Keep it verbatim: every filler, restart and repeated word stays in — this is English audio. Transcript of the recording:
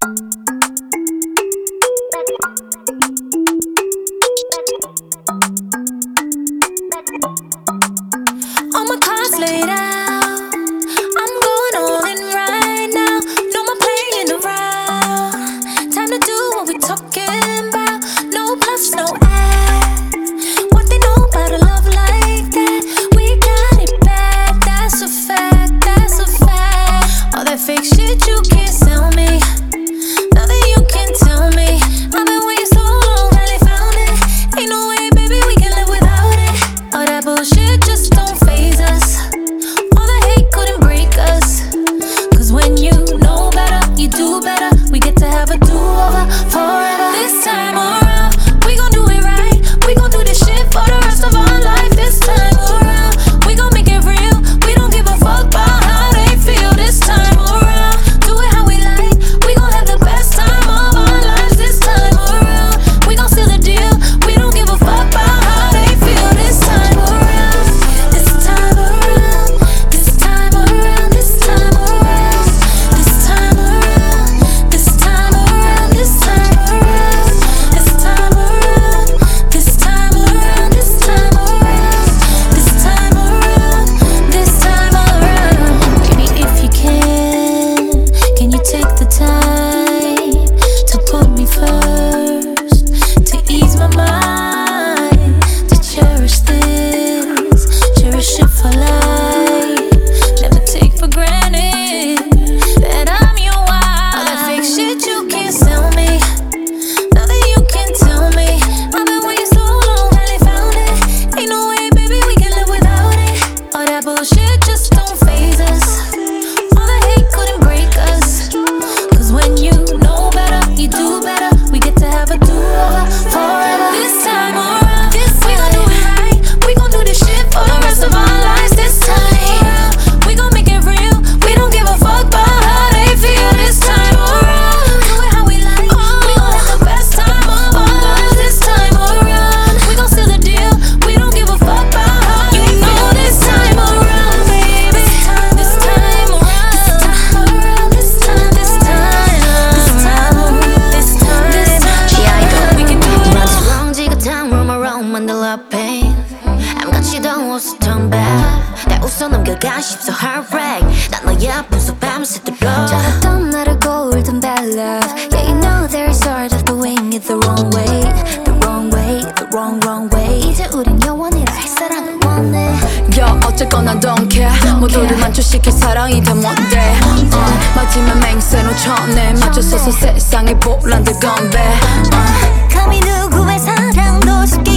All my cards laid out, I'm going all in right now. No more playing around, time to do what we talking about. No bluffs, no ads. What they know about a love like that? We got it bad, that's a fact, that's a fact. All that fake shit you can't sell me. Nothing you can tell me. I've been waiting so long, finally found it. Ain't no way, baby, we can live without it. All that bullshit just don't phase us. All the hate couldn't break us. Cause when you know better, you do better. We get to have a do-over forever. This time around, we gon' do it right. We gon' do this shit for the rest of our life. This time around, we gon' make it real. We don't give a fuck about how they feel. This time around, do it how we like. We gon' have the best time of our lives. This time around, we gon' seal the deal. We don't give a fuck about how they feel. This time around, this time around, this time around, this time around, this time around, this time around, this time around, this time around, this time around, this time around, this time around, this time around. Baby, if you can, can you take the time to put me first, to ease my mind, to cherish this, cherish it for life, never take for granted that I'm your wife. All that fake shit you can't sell me, nothing you can tell me. I've been waiting so long, finally found it. Ain't no way, baby, we can live without it. All that bullshit just don't phase us. All the hate couldn't break us. Cause when you know better, you do better. We get to have a do-over forever. This time around, this we gon' do it right. We gon' do this shit for the rest of our lives. This time around, we gon' make it real. We don't give a fuck about how they feel. This time around, do it how we like. We gon' have the best time of our lives. This time around, we gon' seal the deal. We don't give a fuck about how you know. This time around, baby. This time around, this time around, this time, this time, this time around, this time, this time. She idol. We can do it Runs all. wrong, 지긋한 room around 만들어 pain. 아무것도 없어 turn back. 날 웃어 넘겨가 싶어 heart break. 난 너의 앞에서 밤새도록 잘했던 나를 golden bad love. Yeah, you know there's sort of doing it the wrong way, the wrong way, the wrong wrong way. 이제 우린 영원이라 할 사랑을 원해. 야 어쨌거나 don't care. 모두를 만족시킬 사랑이 다 뭔데. uh, 마지막 맹세로 쳐내 맞춰서서 세상의 보란들 건배. uh. 감히 누구의 사랑도 쉽게